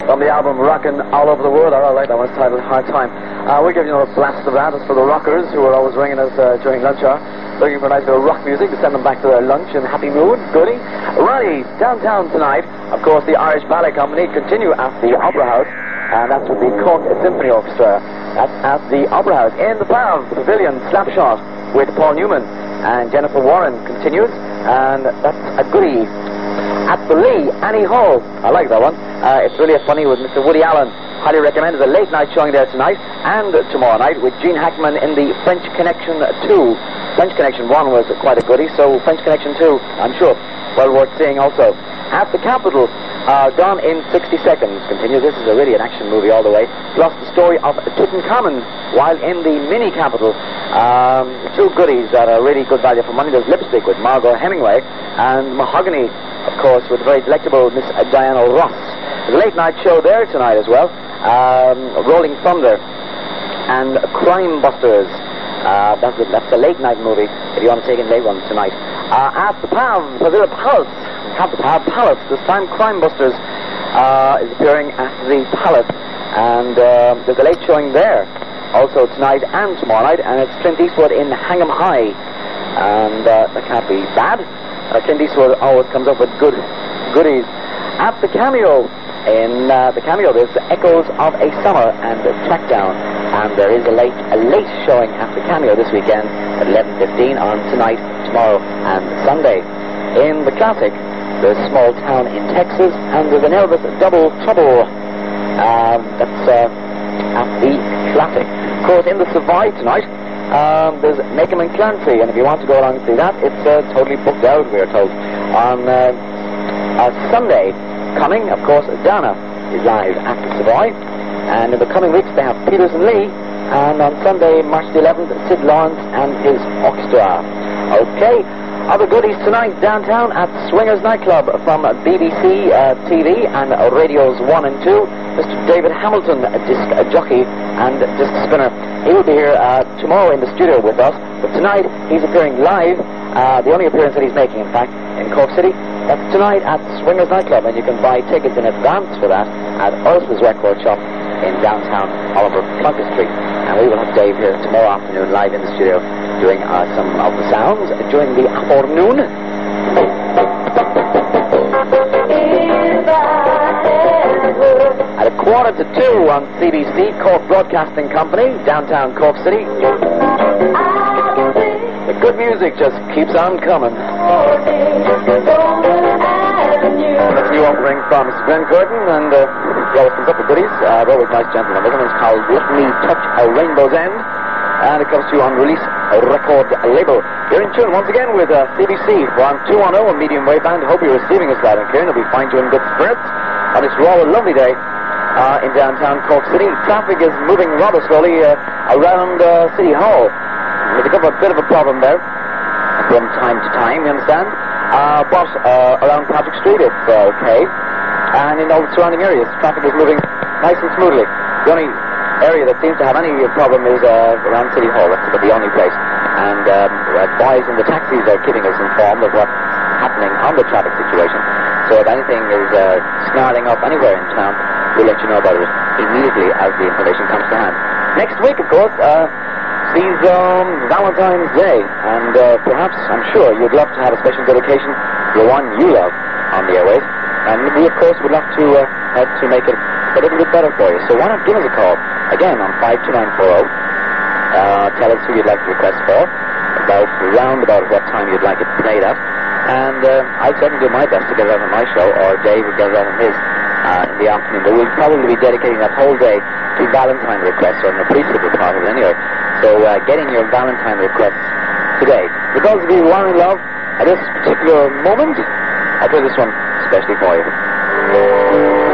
from the album Rockin' All Over the World. I like that one. It's titled Hard Time. We'll give you another blast of that. It's for the rockers who are always ringing us during lunch hour, looking for nice little rock music to send them back to their lunch in happy mood. Goody. Righty, downtown tonight, of course, the Irish Ballet Company continue at the Opera House, and that's with the Cork Symphony Orchestra. That's at the Opera House. In the Pavilion, Slapshot with Paul Newman and Jennifer Warren continues, and that's a goodie. At the Lee, Annie Hall. I like that one. It's really funny with Mr. Woody Allen. Highly recommended. A late night showing there tonight and tomorrow night with Gene Hackman in the French Connection 2. French Connection 1 was quite a goodie, so French Connection 2, I'm sure, well worth seeing also. At the Capitol, Gone in 60 Seconds continues. This is really an action movie all the way. Plus the story of Tutankhamun while in the mini Capitol. Two goodies that are really good value for money. There's Lipstick with Margot Hemingway and Mahogany, of course, with the very delectable Miss Diana Ross. There's a late night show there tonight as well. Rolling Thunder and Crime Busters. That's a late night movie if you want to take in late one tonight. At the Pavilion Palace. At the Palace. This time Crime Busters is appearing at the Palace. And there's a late showing there also tonight and tomorrow night. And it's Clint Eastwood in Hang 'em High. And that can't be bad. Clint Eastwood always comes up with goodies. At the Cameo, in the Cameo, there's the Echoes of a Summer and a Trackdown, and there is a late showing at the Cameo this weekend at 11:15 on tonight, tomorrow, and Sunday. In the Classic, there's Small Town in Texas, and there's an Elvis Double Trouble. That's at the Classic. Of course, in the Savoy tonight, there's Macon and Clancy, and if you want to go along and see that, it's totally booked out, we are told. On Sunday coming, of course, Dana is live at the Savoy, and in the coming weeks they have Peters and Lee, and on Sunday, March the 11th, Sid Lawrence and his orchestra. Okay, other goodies tonight downtown at Swingers Nightclub from BBC TV and Radios 1 and 2. Mr. David Hamilton, a disc jockey and disc spinner. He will be here tomorrow in the studio with us, but tonight he's appearing live, the only appearance that he's making, in fact, in Cork City. That's tonight at Swingers Nightclub, and you can buy tickets in advance for that at Ursula's Record Shop in downtown Oliver Plunkett Street. And we will have Dave here tomorrow afternoon live in the studio doing some of the sounds during the afternoon. At 1:45 on CBC, Cork Broadcasting Company, downtown Cork City. The good music just keeps on coming. That's a new offering from Mr. Glenn Curtin, and he always comes up with goodies. Always nice gentleman. This one is called Let Me Touch a Rainbow's End, and it comes to you on Release Record label. You're in tune once again with CBC. We're on 210, a medium wave band. Hope you're receiving us loud and clear, and we'll find you in good spirits on this rather lovely day in downtown Cork City. Traffic is moving rather slowly around City Hall. There's a bit of a problem there from time to time, you understand? But around Patrick Street it's okay. And in all the surrounding areas, traffic is moving nice and smoothly. The only area that seems to have any problem is around City Hall. That's about the only place. And boys in the taxis are keeping us informed of what's happening on the traffic situation. So if anything is snarling up anywhere in town, we'll let you know about it immediately as the information comes to hand. Next week, of course, sees Valentine's Day, and perhaps, I'm sure, you'd love to have a special dedication to the one you love on the airways, and we, of course, would love to help to make it a little bit better for you. So why not give us a call, again, on 52940. Tell us who you'd like to request for, round about what time you'd like it played at, and I'll certainly do my best to get it out on my show, or Dave will get it out on his in the afternoon. But we'll probably be dedicating that whole day to Valentine requests, or an appreciable part of it anyway. So getting your Valentine requests today. For those of you who are in love at this particular moment, I play this one especially for you.